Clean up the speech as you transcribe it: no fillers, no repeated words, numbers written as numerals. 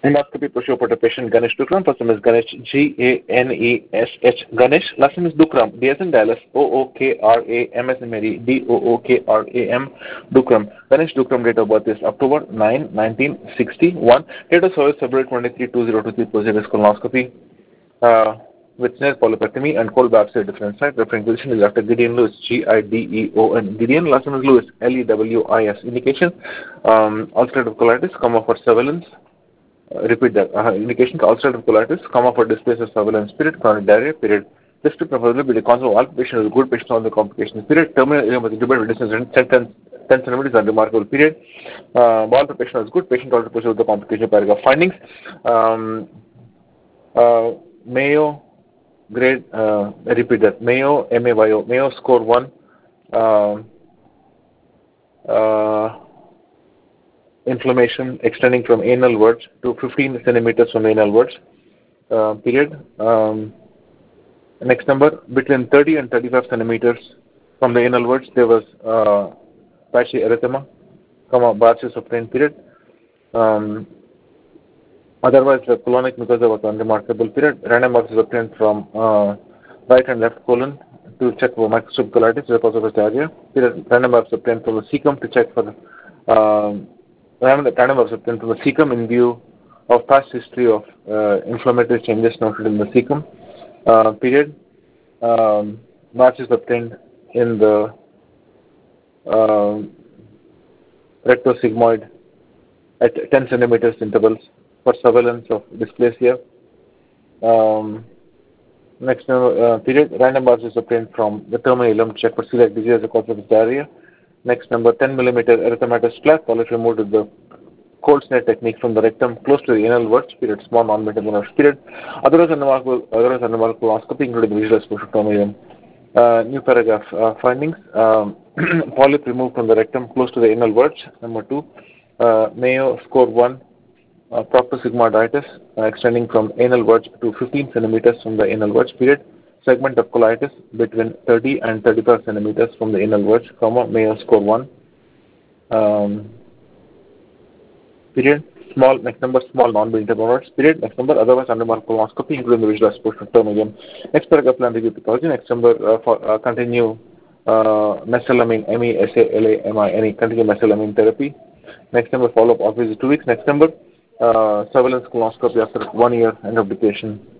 Endoscopy procedure for the patient Ganesh Dukram. First name is Ganesh, Ganesh. Ganesh. Last name is Dukram, D as in Dallas, Ookram, as in Mary, Dookram. Dukram. Ganesh Dukram. Date of birth is October 9, 1961. Date of service February 23, 2023. Procedure is colonoscopy with snare polypectomy and cold biopsy at different site. Referring physician is Dr. Gideon Lewis, Gideon. Gideon. Last name is Lewis, Lewis. Indication ulcerative colitis, for surveillance. Repeat that. Indication ulcerative colitis, for dysphagia, surveillance period, chronic diarrhea period. District preferably be the concept of all patient is good patient on the complications period. Terminal ileum with intubated distance 10 centimeters is remarkable period. All the patient is good patient also proceed with the complication paragraph. Findings. Mayo grade. Repeat that. Mayo MAYO. Mayo score 1. Inflammation extending from anal wards to 15 centimeters from anal wards. Period. Next number, between 30 and 35 centimeters from the anal wards, there was patchy erythema, biopsy obtained. Period. Otherwise, the colonic mucosa was unremarkable. Period. Random biopsy obtained from right and left colon to check for microscopic colitis because of diarrhea. Period. Random biopsy obtained from the cecum to check for random biopsy obtained from the cecum in view of past history of inflammatory changes noted in the cecum. Period. Biopsies obtained in the rectosigmoid at 10 centimeters intervals for surveillance of dysplasia. Next period. Random biopsies obtained from the terminal ileum to check for celiac disease as a cause of diarrhea. Next number, 10 millimeter erythematous plaque, polyp removed with the cold snare technique from the rectum close to the anal wards. Period. Small non-metabolized. Period. Otherwise unremarkable colonoscopy, including visual exposure to terminal ileum. New paragraph. Findings. Polyp removed from the rectum close to the anal wards. Number 2. Mayo score 1. Proctosigmoiditis extending from anal wards to 15 centimeters from the anal wards. Period. Segment of colitis between 30 and 35 centimeters from the anal wards, Mayo score 1. Period. Small, next number, small non-bleeding hemorrhoids. Period. Next number, otherwise unremarkable colonoscopy, including the visual exposure to terminal. Next paragraph, plan review pathology. Next number, continue mesalamine, MESALAMINE, continue mesalamine therapy. Next number, follow-up obviously 2 weeks. Next number, surveillance colonoscopy after 1 year end of education.